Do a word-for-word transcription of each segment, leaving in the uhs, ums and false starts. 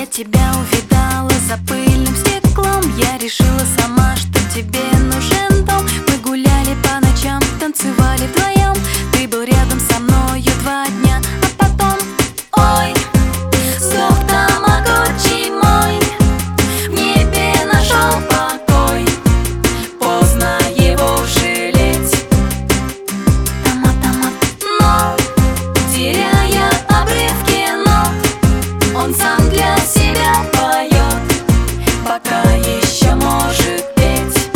Я тебя увидала за пыльным стеклом. Я решила сама, что тебе нужен дом. Мы гуляли по ночам, танцевали вдвоем. Ты был рядом со мною два дня, а потом... Ой, сдох тамагочи мой, в небе нашел покой. Поздно его жалеть. Тама-тама. Но, теряя обрывки нот, он сам для себя поет, пока еще может петь.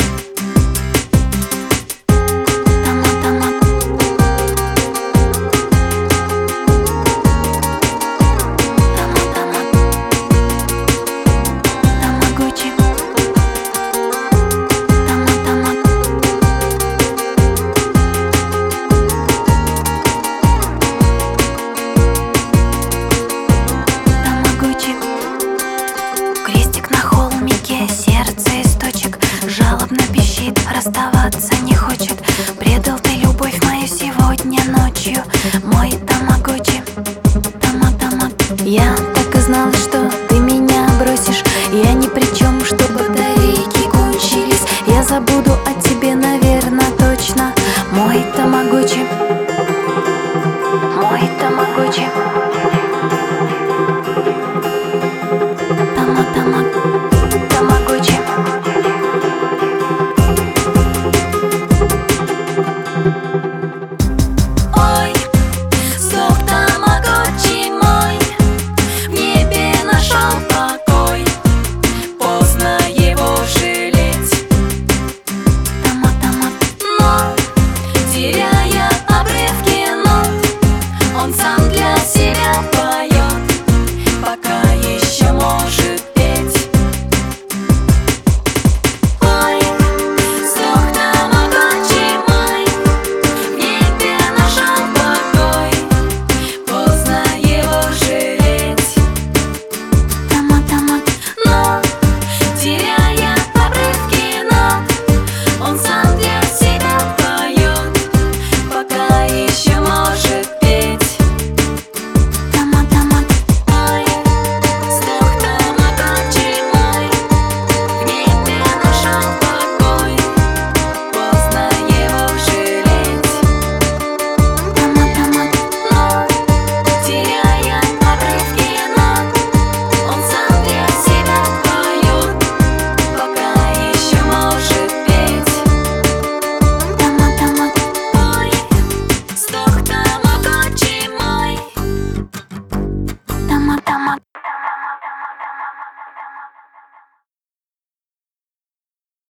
Тама-тама. Тама-тама. Тамагочи. Тама-тама. Тамагочи. Крестик на холмике, сердце источек, жалобно пищит, расставаться не хочет. Предал ты любовь мою сегодня ночью, мой тамагочи. Тама-тама. Я так и знала, что ты меня бросишь. Я ни при чем, что батарейки кончились. Я забуду о тебе, наверное, точно. Мой тамагочи. Мой тамагочи. Тама-тама. Тамагочи. Ой, сдох тамагочи мой, в небе нашел покой. Поздно его жалеть. Тама-тама. Но, теряя обрывки нот, он сам